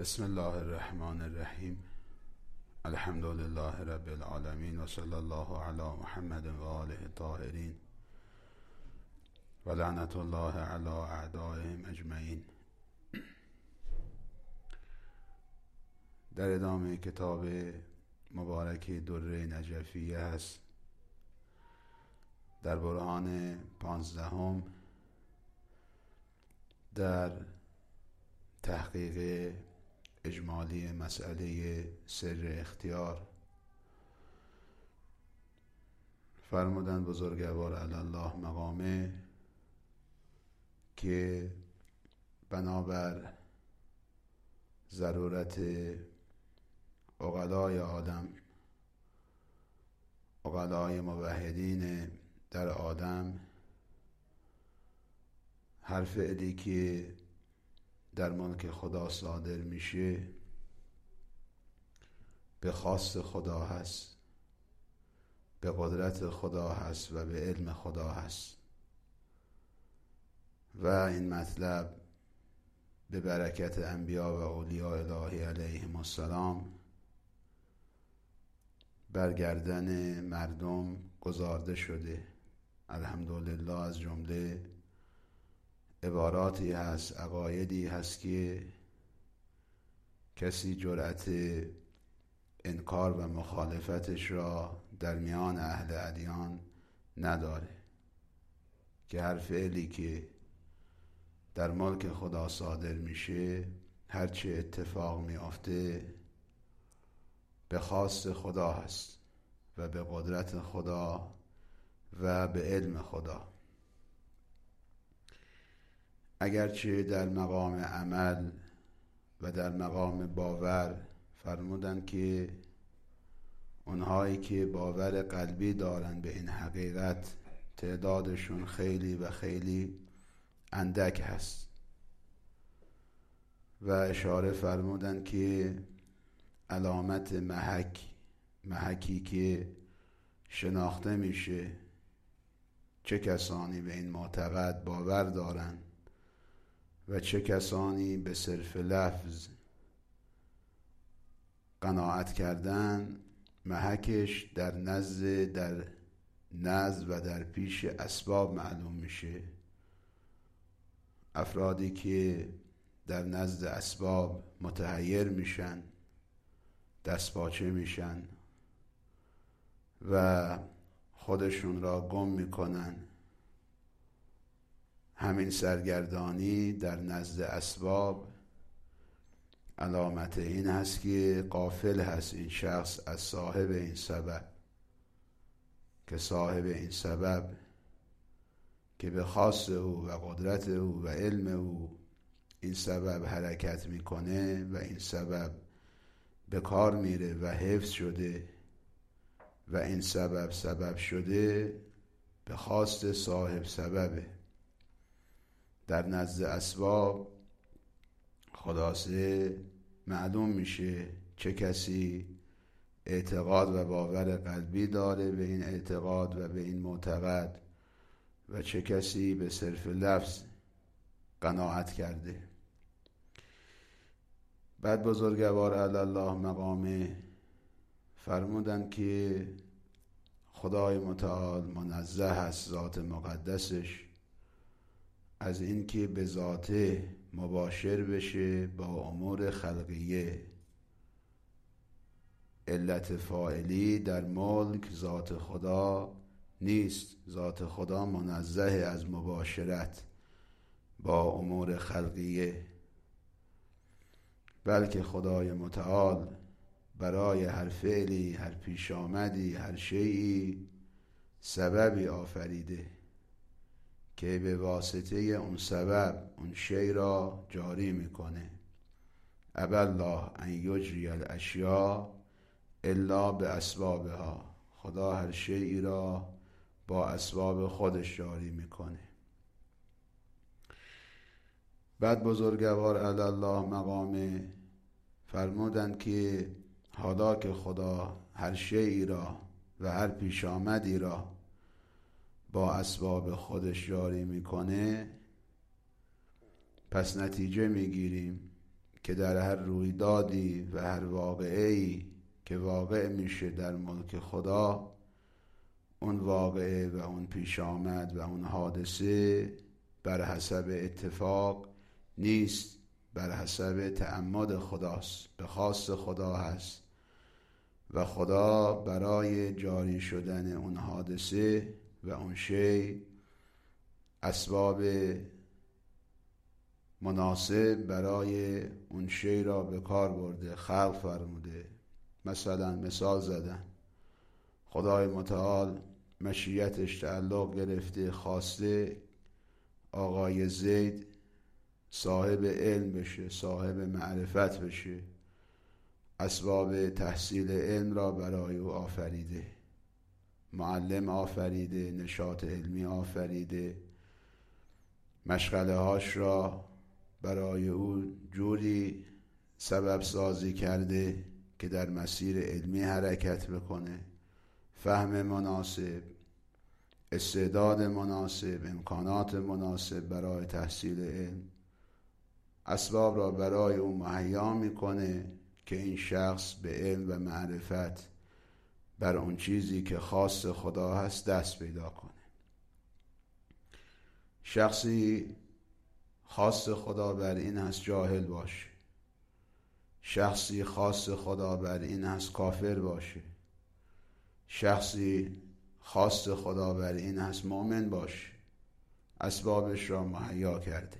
بسم الله الرحمن الرحیم. الحمد لله رب العالمین و صلی الله علی محمد و آله الطاهرین و لعنت الله علی اعدائهم اجمعین. در ادامه کتاب مبارک دره نجفیه هست. در برهان 15 در تحقیق اجمالی مسئله سر اختیار فرمودن بزرگوار علی الله مقامه که بنابر ضرورت عقلای آدم، عقلای موحدین در آدم، هر فعلی که در ملک خدا صادر میشه به خواست خدا هست، به قدرت خدا هست و به علم خدا هست و این مطلب به برکت انبیا و اولیاء الهی علیهم السلام برگردن مردم گزارده شده. الحمدلله از جمله عباراتی هست، عقایدی هست که کسی جرأت انکار و مخالفتش را در میان اهل ادیان نداره، که هر فعلی که در ملک خدا صادر میشه، هرچه اتفاق میافته به خواست خدا هست و به قدرت خدا و به علم خدا. اگرچه در مقام عمل و در مقام باور فرمودن که اونهایی که باور قلبی دارن به این حقیقت تعدادشون خیلی و خیلی اندک هست و اشاره فرمودن که علامت محکی که شناخته میشه چه کسانی به این معتقد باور دارن و چه کسانی به صرف لفظ قناعت کردن، محکش در نزد و در پیش اسباب معلوم میشه. افرادی که در نزد اسباب متحیر میشن، دستپاچه میشن و خودشون را گم میکنن، همین سرگردانی در نزد اسباب علامت این هست که غافل هست این شخص از صاحب این سبب، که صاحب این سبب که به خواست او و قدرت او و علم او این سبب حرکت میکنه و این سبب به کار میره و حفظ شده و این سبب شده به خواست صاحب سببه. در نزد اسباب خلاصه معلوم میشه چه کسی اعتقاد و باور قلبی داره به این اعتقاد و به این معتقد و چه کسی به صرف لفظ قناعت کرده. بعد بزرگوار علی الله مقامه فرمودن که خدای متعال منزه است، ذات مقدسش، از این که به ذاته مباشر بشه با امور خلقیه. علت فاعلی در ملک ذات خدا نیست، ذات خدا منزه از مباشرت با امور خلقیه، بلکه خدای متعال برای هر فعلی، هر پیش آمدی، هر شیئی سببی آفریده که به واسطه اون سبب اون شی را جاری میکنه. ابی الله ان یجری الاشیاء الا به اسبابها. خدا هر شیئی را با اسباب خودش جاری میکنه. بعد بزرگوار علی الله مقامه فرمودند که حالا که خدا هر شیئی را و هر پیش آمدی را با اسباب خودش جاری میکنه، پس نتیجه میگیریم که در هر رویدادی و هر واقعه‌ای که واقع میشه در ملک خدا، اون واقعه و اون پیش آمد و اون حادثه بر حسب اتفاق نیست، بر حسب تعمد خداست، به خواست خدا هست و خدا برای جاری شدن اون حادثه و اون شی اسباب مناسب برای اون شی را به کار برده، خلق فرموده. مثلا مثال زدن، خدای متعال مشیتش تعلق گرفته، خواسته آقای زید صاحب علم بشه، صاحب معرفت بشه، اسباب تحصیل علم را برای او آفریده، معلم آفریده، نشاط علمی آفریده، مشغله هاش را برای او جوری سبب سازی کرده که در مسیر علمی حرکت بکنه، فهم مناسب، استعداد مناسب، امکانات مناسب برای تحصیل علم، اسباب را برای او مهیا میکنه که این شخص به علم و معرفت بر اون چیزی که خاص خدا هست دست پیدا کنه. شخصی خاص خدا بر این هست جاهل باشه، شخصی خاص خدا بر این هست کافر باشه، شخصی خاص خدا بر این هست مؤمن باشه، اسبابش را مهیا کرده.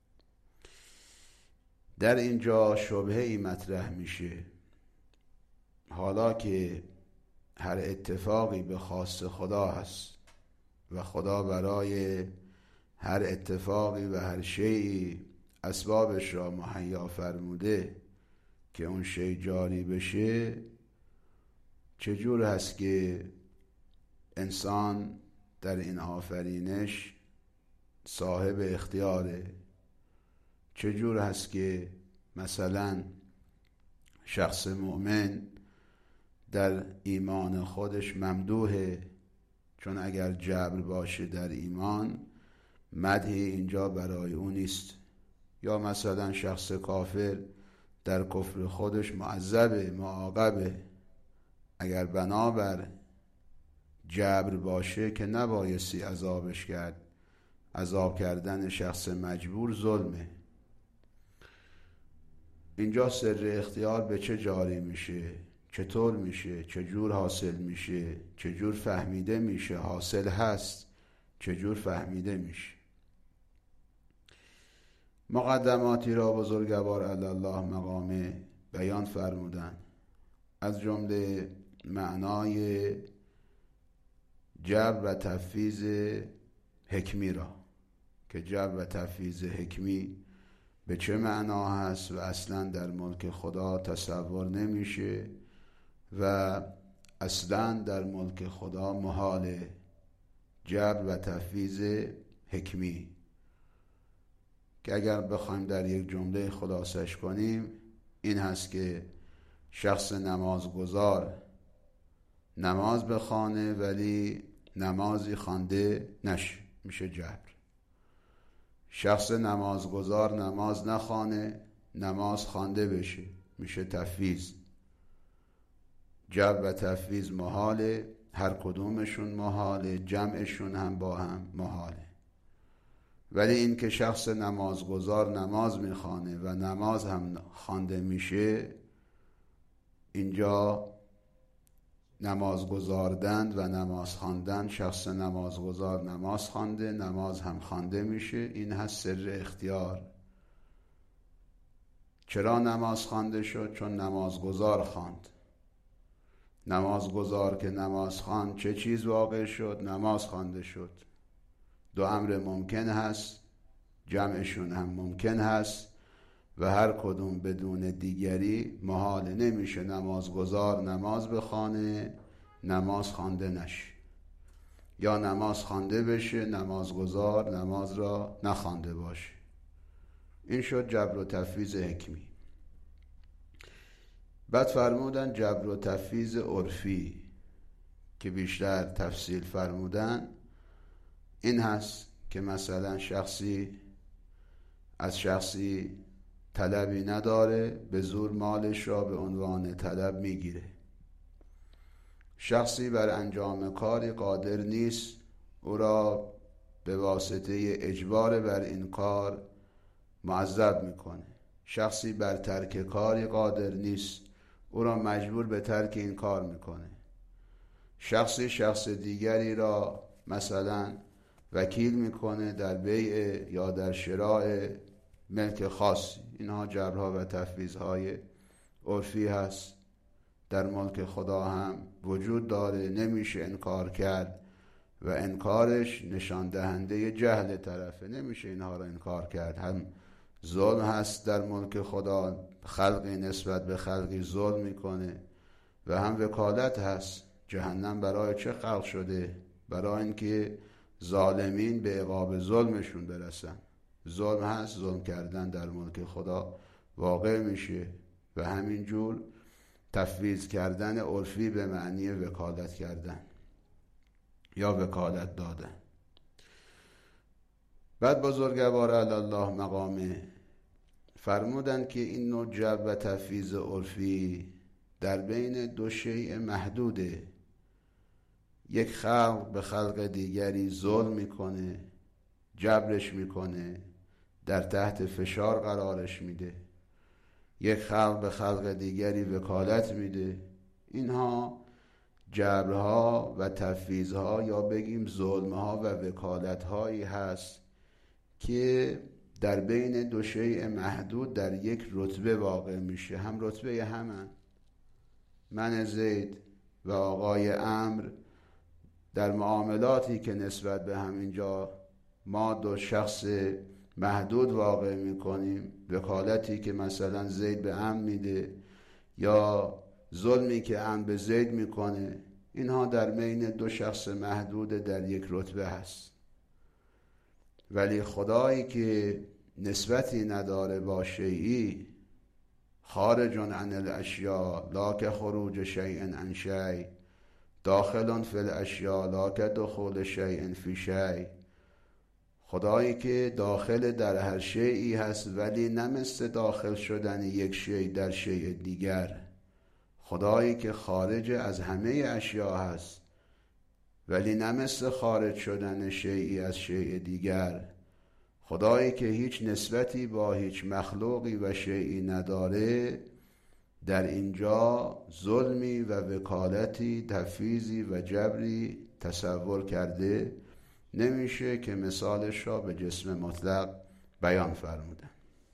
در اینجا شبهه‌ای مطرح میشه، حالا که هر اتفاقی به خواست خدا هست و خدا برای هر اتفاقی و هر شیئی اسبابش را مهیا فرموده که اون شی جاری بشه، چجور هست که انسان در این آفرینش صاحب اختیاره؟ چجور هست که مثلا شخص مؤمن در ایمان خودش ممدوحه؟ چون اگر جبر باشه در ایمان، مدحی اینجا برای اون نیست. یا مثلا شخص کافر در کفر خودش معذبه، معاقبه. اگر بنابر جبر باشه که نبایستی عذابش کرد، عذاب کردن شخص مجبور ظلمه. اینجا سر اختیار به چه جاری میشه؟ چطور میشه؟ چجور حاصل میشه؟ چجور فهمیده میشه؟ حاصل هست چجور فهمیده میشه؟ مقدماتی را بزرگوار الله مقامه بیان فرمودن، از جمله معنای جبر و تفویض حکمی را، که جبر و تفویض حکمی به چه معنا هست و اصلا در ملک خدا تصور نمیشه و اصلا در ملک خدا محاله. جبر و تفویض حکمی که اگر بخوایم در یک جمله خلاصش کنیم این هست که شخص نمازگزار نماز بخوانه ولی نمازی خوانده نشه، میشه جبر. شخص نمازگزار نماز نخوانه، نماز خوانده بشه، میشه تفویض. جبر و تفویض محاله، هر کدومشون محاله، جمعشون هم با هم محاله. ولی این که شخص نمازگزار نماز میخوانه و نماز هم خوانده میشه، اینجا نماز گزاردن و نماز خواندن، شخص نمازگزار نماز خوانده، نماز هم خوانده میشه، این هست سر اختیار. چرا نماز خوانده شد؟ چون نمازگزار خواند. نمازگزار که نماز خواند چه چیز واقع شد؟ نماز خوانده شد. دو امر ممکن هست، جمعشون هم ممکن هست و هر کدوم بدون دیگری محال نمیشه. نمازگزار نماز بخوانه، نماز خوانده نشه، یا نماز خوانده بشه، نمازگزار نماز را نخوانده باشه. این شد جبر و تفویض حکمی. بعد فرمودن جبر و تفویض عرفی که بیشتر تفصیل فرمودن، این هست که مثلا شخصی از شخصی طلبی نداره، به زور مالش را به عنوان طلب میگیره. شخصی بر انجام کاری قادر نیست، او را به واسطه اجبار بر این کار معذب میکنه. شخصی بر ترک کاری قادر نیست، او را مجبور به ترک این کار میکنه. شخصی شخص دیگری را مثلا وکیل میکنه در بیع یا در شراء ملک خاصی. اینها جبرها و تفویضهای عرفی هست، در ملک خدا هم وجود داره، نمیشه انکار کرد و انکارش نشان دهنده جهل طرفه، نمیشه اینها را انکار کرد. هم ظلم هست در ملک خدا، خلقی نسبت به خلقی ظلم میکنه، و هم وکالت هست. جهنم برای چه خلق شده؟ برای اینکه ظالمین به عقاب ظلمشون برسن. ظلم هست، ظلم کردن در ملک خدا واقع میشه، و همینجور تفویض کردن عرفی به معنی وکالت کردن یا وکالت دادن. بعد بزرگوار الله مقامه فرمودن که این نوع جبر و تفویض عرفی در بین دو شیء محدوده. یک خلق به خلق دیگری ظلم میکنه، جبرش میکنه، در تحت فشار قرارش میده. یک خلق به خلق دیگری وکالت میده. اینها جبرها و تفویضها یا بگیم ظلمها و وکالتهایی هست که در بین دو شیء محدود در یک رتبه واقع میشه. هم رتبه همن. من زید و آقای عمرو در معاملاتی که نسبت به همینجا ما دو شخص محدود واقع میکنیم، وکالتی که مثلا زید به عمرو میده یا ظلمی که عمرو به زید میکنه، اینها در بین دو شخص محدود در یک رتبه هست. ولی خدایی که نسبتی نداره با شیئی، خارج عن الاشیاء لا که خروج شیء عن شیء، داخل فی الاشیاء لا که دخول شیء فی شیء. خدایی که داخل در هر شیئی هست ولی نه مثل داخل شدن یک شیء در شیء دیگر. خدایی که خارج از همه اشیاء هست ولی نه مثل خارج شدن شیئی از شیء دیگر. خدایی که هیچ نسبتی با هیچ مخلوقی و شیئی نداره، در اینجا ظلمی و وکالتی، تفویضی و جبری تصور کرده نمیشه که مثالش را به جسم مطلق بیان فرمودن.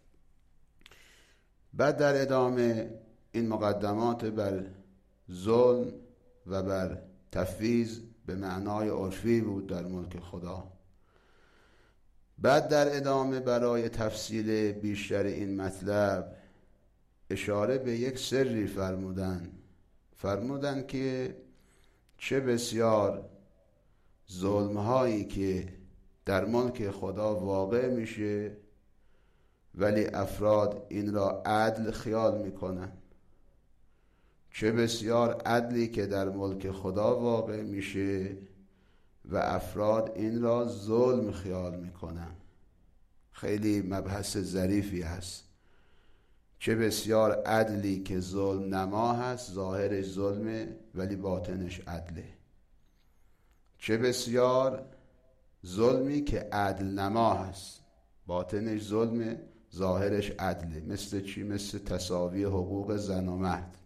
بعد در ادامه این مقدمات بر ظلم و بر تفویض به معنای عرفی بود در ملک خدا. بعد در ادامه برای تفصیل بیشتر این مطلب اشاره به یک سری فرمودن که چه بسیار ظلم‌هایی که در ملک خدا واقع میشه ولی افراد این را عدل خیال میکنن، چه بسیار عدلی که در ملک خدا واقع میشه و افراد این را ظلم خیال میکنن. خیلی مبحث ظریفی هست. چه بسیار عدلی که ظلم نما هست، ظاهرش ظلمه ولی باطنش عدله. چه بسیار ظلمی که عدل نما هست، باطنش ظلمه، ظاهرش عدله. مثل چی؟ مثل تساوی حقوق زن و مرد.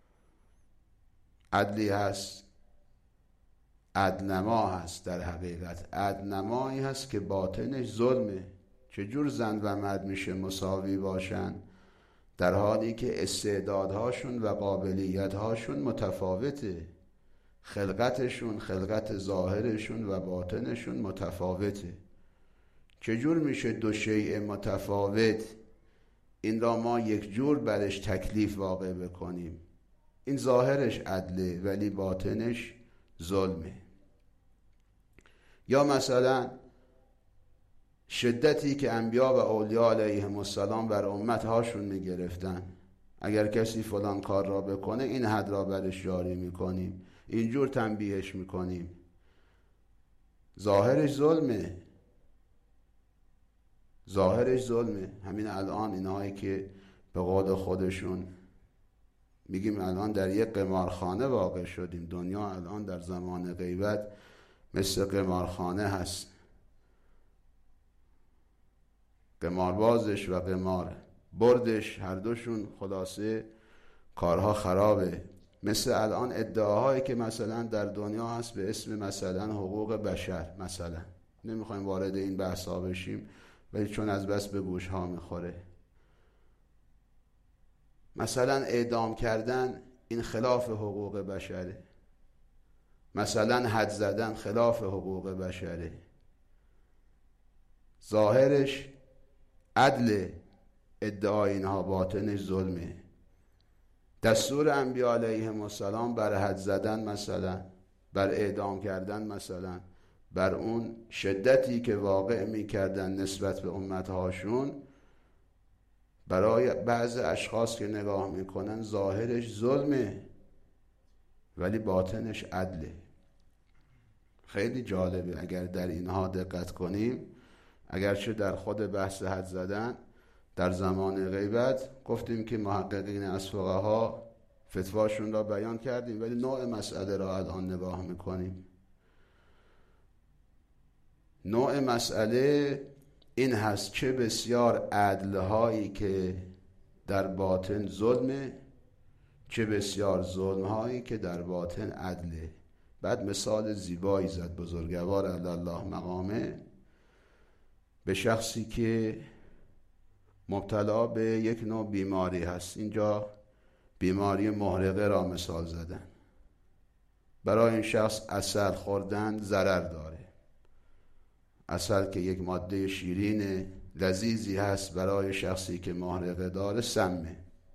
عدلی هست، عدل نما هست. در حقیقت عدل نمایی هست که باطنش ظلمه. چجور زن و مرد میشه مساوی باشن در حالی که استعدادهاشون و قابلیتهاشون متفاوته؟ خلقتشون، خلقت ظاهرشون و باطنشون متفاوته. چجور میشه دو شیء متفاوت این را ما یک جور برش تکلیف واقع بکنیم؟ این ظاهرش عدله ولی باطنش ظلمه. یا مثلا شدتی که انبیا و اولیاء علیهم السلام بر امتهاشون میگرفتن، اگر کسی فلان کار را بکنه این حد را برش جاری میکنیم، اینجور تنبیهش میکنیم. ظاهرش ظلمه ظاهرش ظلمه. همین الان اینایی که به قول خودشون میگیم الان در یک قمارخانه واقع شدیم، دنیا الان در زمان غیبت مثل قمارخانه هست، قماربازش و قمار بردش هر دوشون خلاصه کارها خرابه. مثل الان ادعاهایی که مثلا در دنیا هست به اسم مثلا حقوق بشر، مثلا نمیخوایم وارد این بحثا بشیم ولی چون از بس به گوش ها میخوره، مثلا اعدام کردن این خلاف حقوق بشره، مثلا حد زدن خلاف حقوق بشره. ظاهرش عدل، ادعای اینها باطنش ظلمه. دستور انبیاء علیهم السلام بر حد زدن مثلا، بر اعدام کردن مثلا، بر اون شدتی که واقع میکردن نسبت به امتهاشون، برای بعض اشخاص که نگاه میکنن ظاهرش ظلمه ولی باطنش عدله. خیلی جالبه اگر در اینها دقت کنیم. اگرچه در خود بحث حد زدن در زمان غیبت گفتیم که محققین از فقها فتواشون را بیان کردیم، ولی نوع مسئله را الان نگاه میکنیم. نوع مسئله این هست چه بسیار عدلهایی که در باطن ظلمه، چه بسیار ظلمهایی که در باطن عدله. بعد مثال زیبایی زد بزرگوار الله مقامه به شخصی که مبتلا به یک نوع بیماری هست. اینجا بیماری محرقه را مثال زدن. برای این شخص عسل خوردن ضرر داره. عسل که یک ماده شیرین لذیذی هست، برای شخصی که محرقه داره سمه.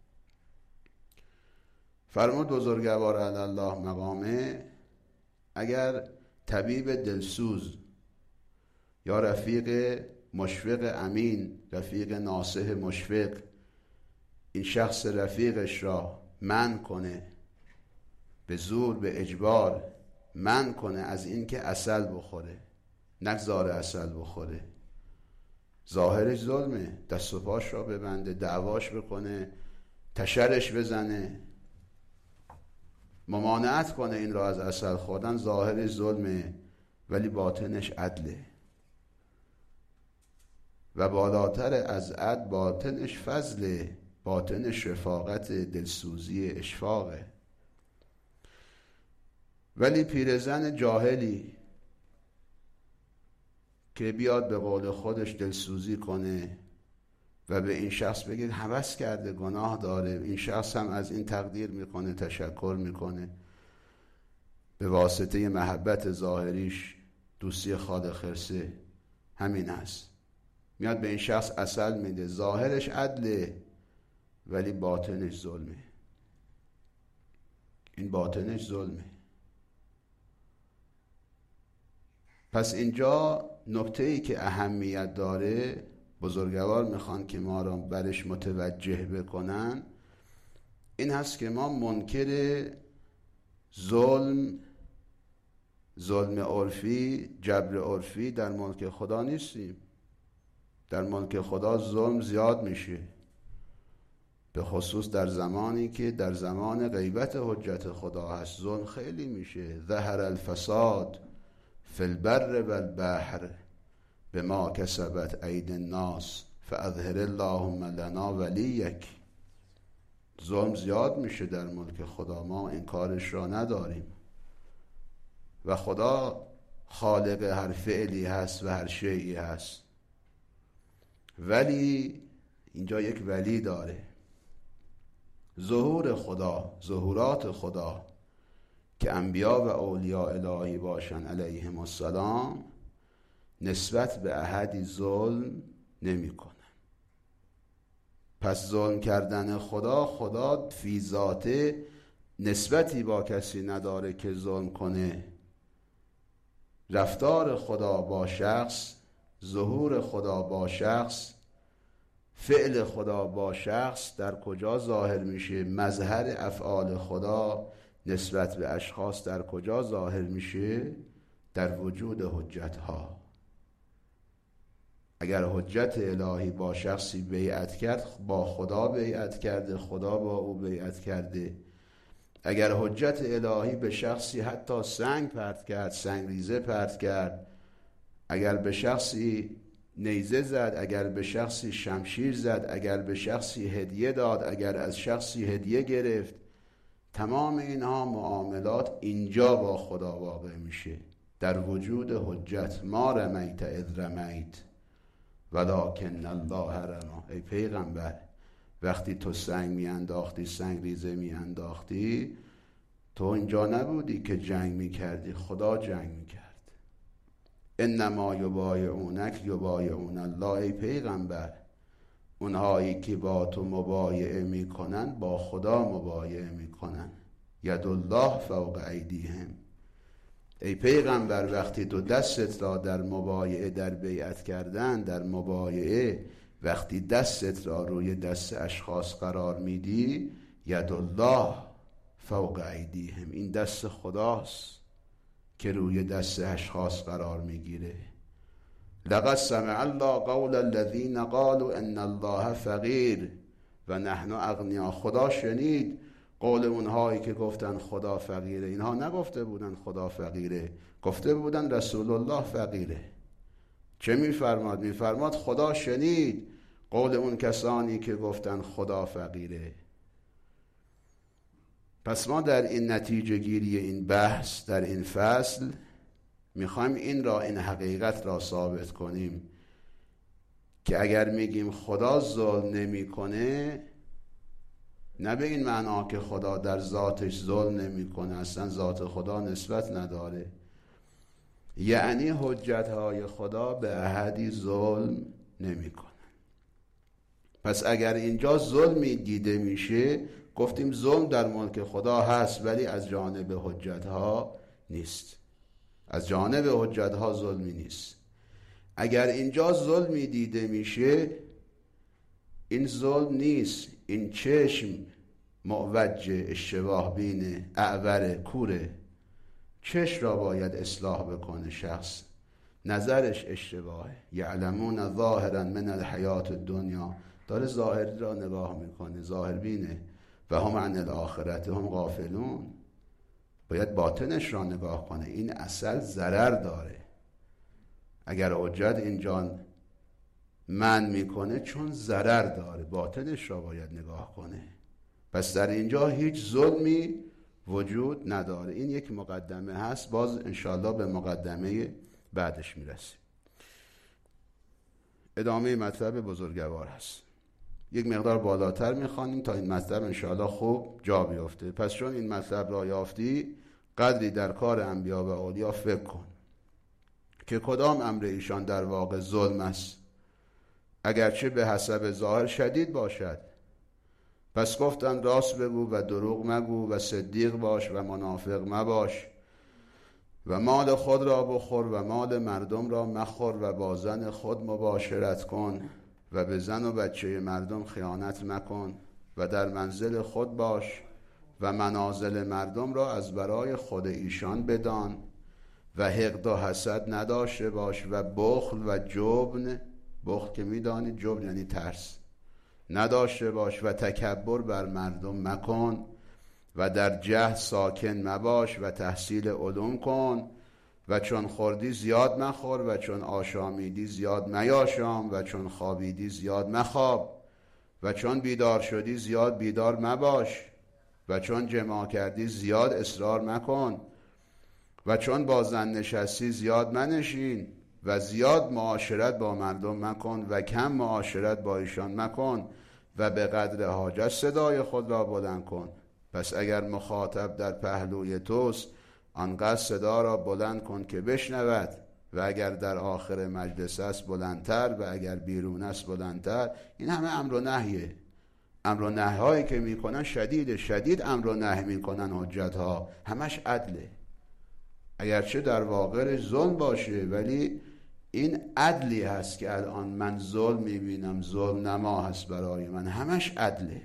فرمود بزرگوار الله مقامه اگر طبیب دلسوز یا رفیق مشفق امین، رفیق ناصح مشفق، این شخص رفیقش را منع کنه، به زور به اجبار منع کنه از این که عسل بخوره، نگذاره عسل بخوره، ظاهرش ظلمه. دست و پاش را ببنده، دعواش بکنه، تشرش بزنه، ممانعت کنه این را از عسل خوردن، ظاهرش ظلمه ولی باطنش عدله. و بالاتر از عدل باطنش فضله، باطنش رفاقت، دلسوزی، اشفاقه. ولی پیرزن جاهلی که بیاد به قول خودش دلسوزی کنه و به این شخص بگید هوس کرده، گناه داره، این شخص هم از این تقدیر میکنه، تشکر میکنه، به واسطه محبت ظاهریش، دوستی خال خرسه، همین هست، میاد به این شخص عسل میده، ظاهرش عدله ولی باطنش ظلمه. این باطنش ظلمه. پس اینجا نکته‌ای که اهمیت داره، بزرگوار میخوان که ما را برش متوجه بکنن، این هست که ما منکر ظلم عرفی، جبر عرفی در ملک خدا نیستیم. در ملک خدا ظلم زیاد میشه، به خصوص در زمانی که در زمان غیبت حجت خدا هست ظلم خیلی میشه. ظهر الفساد فی البر و البحر بما کسبت ایدی الناس فاظهر اللهم لنا ولیک. ظلم زیاد میشه در ملک خدا، ما انکارش را نداریم و خدا خالق هر فعلی هست و هر شیئی هست. ولی اینجا یک ولی داره. ظهور خدا، ظهورات خدا که انبیا و اولیاء الهی باشن علیهم السلام، نسبت به احدی ظلم نمی کنن. پس ظلم کردن خدا فی ذاته نسبتی با کسی نداره که ظلم کنه. رفتار خدا با شخص، ظهور خدا با شخص، فعل خدا با شخص در کجا ظاهر میشه؟ مظهر افعال خدا نسبت به اشخاص در کجا ظاهر میشه؟ در وجود حجت ها. اگر حجت الهی با شخصی بیعت کرد، با خدا بیعت کرده، خدا با او بیعت کرده. اگر حجت الهی به شخصی حتی سنگ پرت کرد، سنگریزه پرت کرد، اگر به شخصی نیزه زد، اگر به شخصی شمشیر زد، اگر به شخصی هدیه داد، اگر از شخصی هدیه گرفت، تمام اینها معاملات اینجا با خدا واقع میشه، در وجود حجت. ما رمیت اذ رمیت ولکن الله رمی. ای پیغمبر، وقتی تو سنگ میانداختی، سنگ ریزه میانداختی، تو اینجا نبودی که جنگ میکردی، خدا جنگ میکرد. انما یبایعونک یبایعون الله. ای پیغمبر، اونهایی که با تو مبایعه میکنن با خدا مبایعه میکنن. ید الله فوق ایدیهم. ای پیغمبر، وقتی تو دستت را در مبایعه، در بیعت کردن، در مبایعه، وقتی دستت را روی دست اشخاص قرار میدی، ید الله فوق ایدیهم، این دست خداست که روی دست اشخاص قرار میگیره. لقد سمع الله قول الذین قالوا ان الله فقیر و نحن اغنیا. خدا شنید قول اونهایی که گفتن خدا فقیره. اینها نگفته بودن خدا فقیره، گفته بودن رسول الله فقیره. چه میفرماد؟ میفرماد خدا شنید قول اون کسانی که گفتن خدا فقیره. پس ما در این نتیجه گیری این بحث، در این فصل، میخوایم این حقیقت را ثابت کنیم که اگر میگیم خدا ظلم نمیکنه، نه به این معنا که خدا در ذاتش ظلم نمیکنه، اصلا ذات خدا نسبت نداره. یعنی حجتهای خدا به احدی ظلم نمیکنه. پس اگر اینجا ظلمی دیده میشه، گفتیم ظلم در ملک خدا هست ولی از جانب حجتها نیست. از جانب حجتها ظلمی نیست. اگر اینجا ظلمی دیده میشه، این ظلم نیست، این چشم معوج، اشتباه بینه، اعور، کوره. چشم را باید اصلاح بکنه شخص، نظرش اشتباهه. یعلمون ظاهرا من الحیات الدنیا، داره ظاهری را نگاه میکنه، ظاهر بینه. و هم عن الاخرت هم غافلون، باید باطنش را نگاه کنه. این اصل ضرر داره. اگر حجت اینجا من میکنه چون ضرر داره، باطنش را باید نگاه کنه. پس در اینجا هیچ ظلمی وجود نداره. این یک مقدمه هست، باز انشاءالله به مقدمه بعدش میرسیم. ادامه مطلب بزرگوار هست. یک مقدار بالاتر میخوانیم تا این مطلب انشاءالله خوب جا بیفته. پس چون این مطلب را یافتی، قدری در کار انبیا و اولیا فکر کن که کدام امر ایشان در واقع ظلم است، اگرچه به حسب ظاهر شدید باشد. پس گفتن راست بگو و دروغ مگو و صدیق باش و منافق مباش و مال خود را بخور و مال مردم را مخور و با زن خود مباشرت کن و به زن و بچه مردم خیانت مکن و در منزل خود باش و منازل مردم را از برای خود ایشان بدان و حقد و حسد نداشته باش و بخل و جبن، بخل که میدانی جبن یعنی ترس، نداشته باش و تکبر بر مردم مکن و در جهل ساکن مباش و تحصیل علوم کن و چون خوردی زیاد مخور و چون آشامیدی زیاد میاشام و چون خوابیدی زیاد مخواب و چون بیدار شدی زیاد بیدار مباش و چون جماع کردی زیاد اصرار مکن و چون با زن نشستی زیاد منشین و زیاد معاشرت با مردم مکن و کم معاشرت با ایشان مکن و به قدر حاجت صدای خود را بلند کن. پس اگر مخاطب در پهلوی توست، آنقدر صدا را بلند کن که بشنود و اگر در آخر مجلس است بلندتر و اگر بیرون است بلندتر. این همه امر و نهیه. امر و نهی هایی که میکنن شدید امر و نهی میکنن حجت ها، همش عدله. اگرچه در واقع ظلم باشه ولی این عدلی هست که الان من ظلم میبینم، ظلم نما هست برای من، همش عدله.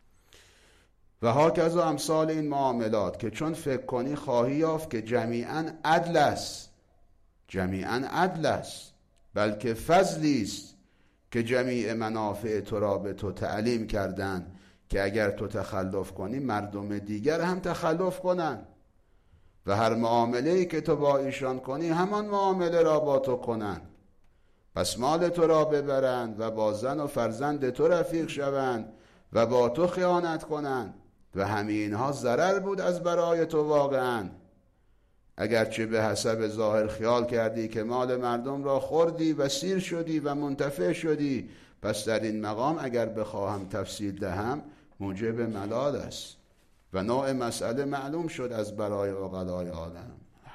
و هاکذا امثال این معاملات که چون فکر کنی خواهی یافت که جمیعاً عدل است، جمیعاً عدل است. بلکه فضلی است که جمیع منافع تو را به تو تعلیم کردند که اگر تو تخلف کنی مردم دیگر هم تخلف کنند و هر معامله‌ای که تو با ایشان کنی همان معامله را با تو کنند، پس مال تو را ببرند و با زن و فرزند تو رفیق شوند و با تو خیانت کنند و همه اینها ضرر بود از برای تو واقعا، اگرچه به حسب ظاهر خیال کردی که مال مردم را خوردی و سیر شدی و منتفع شدی. پس در این مقام اگر بخواهم تفصیل دهم موجب ملال است و نوع مسئله معلوم شد از برای عقلای عالم.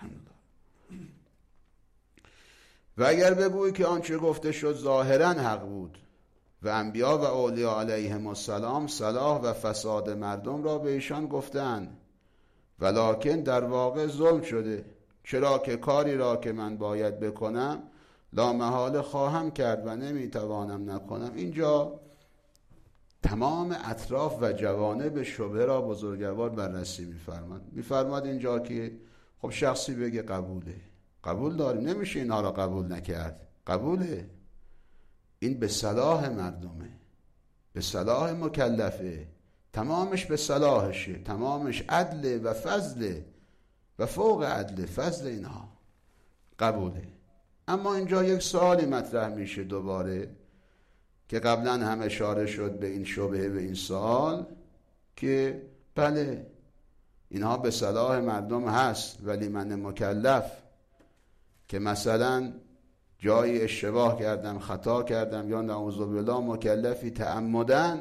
و اگر بگویی که آنچه گفته شد ظاهرا حق بود و انبیا و اولیاء علیهم السلام صلاح و فساد مردم را به ایشان گفتند، ولکن در واقع ظلم شده، چرا که کاری را که من باید بکنم لامحاله خواهم کرد و نمیتوانم نکنم. اینجا تمام اطراف و جوانب شبهه را بزرگوار بررسی میفرماد اینجا که خب شخصی بگه قبول داریم، نمیشه اینها را قبول نکرد، قبوله، این به صلاح مردمه، به صلاح مکلفه، تمامش به صلاحشه، تمامش عدله و فضله و فوق عدل فضل، اینها قبوله. اما اینجا یک سوالی مطرح میشه دوباره که قبلا هم اشاره شد به این شبهه و این سوال که بله اینها به صلاح مردم هست، ولی من مکلف که مثلا جایی اشتباه کردم، خطا کردم یا نعوذ بالله مکلفی تعمدن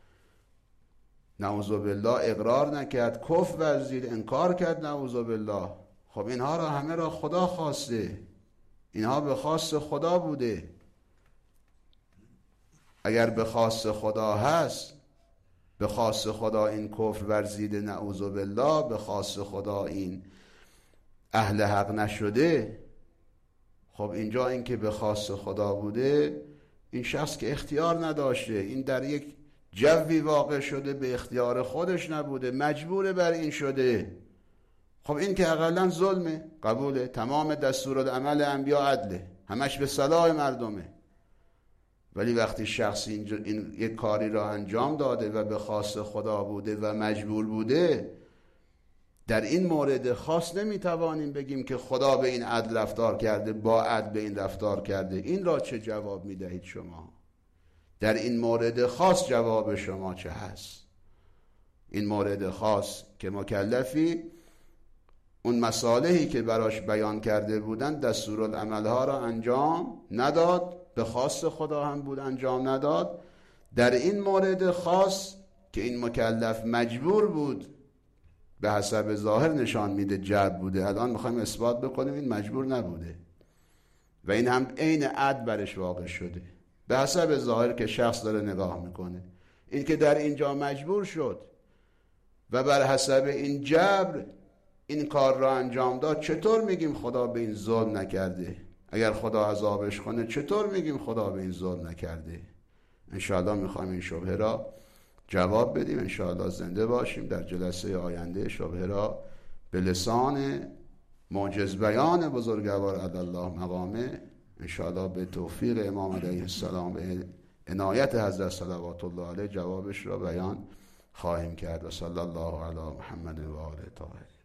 نعوذ بالله اقرار نکرد، کفر ورزید، انکار کرد نعوذ بالله، خب اینها را همه را خدا خواسته، اینها به خواست خدا بوده. اگر به خواست خدا هست، به خواست خدا این کفر ورزید نعوذ بالله، به خواست خدا این اهل حق نشده، خب اینجا این که به خواست خدا بوده، این شخص که اختیار نداشته، این در یک جوی واقع شده به اختیار خودش نبوده، مجبور بر این شده، خب این که اقلا ظلمه، قبوله، تمام دستورالعمل انبیا عدله، همش به صلاح مردمه. ولی وقتی شخصی این یک کاری را انجام داده و به خواست خدا بوده و مجبور بوده، در این مورد خاص نمیتوانیم بگیم که خدا به این عدل رفتار کرده، با عدل به این رفتار کرده. این را چه جواب میدهید شما؟ در این مورد خاص جواب شما چه هست؟ این مورد خاص که مکلفی اون مصالحی که براش بیان کرده بودن دستورالعملها را انجام نداد، به خواست خدا هم بود انجام نداد. در این مورد خاص که این مکلف مجبور بود، به حسب ظاهر نشان میده جبر بوده، الان میخوایم اثبات بکنیم این مجبور نبوده و این هم عین عدل برش واقع شده، به حسب ظاهر که شخص داره نگاه میکنه. این که در اینجا مجبور شد و بر حسب این جبر این کار را انجام داد، چطور میگیم خدا به این ظلم نکرده؟ اگر خدا عذابش کنه چطور میگیم خدا به این ظلم نکرده؟ انشاءالله میخوایم این شبهه را جواب بدیم. انشاءالله زنده باشیم در جلسه آینده شبهه را به لسان معجز بیان بزرگوار عدالله مقامه انشاءالله به توفیق امام علیه السلام به عنایت حضرت صلوات الله علیه جوابش را بیان خواهیم کرد. و صلی الله علی محمد و آله طاهرین.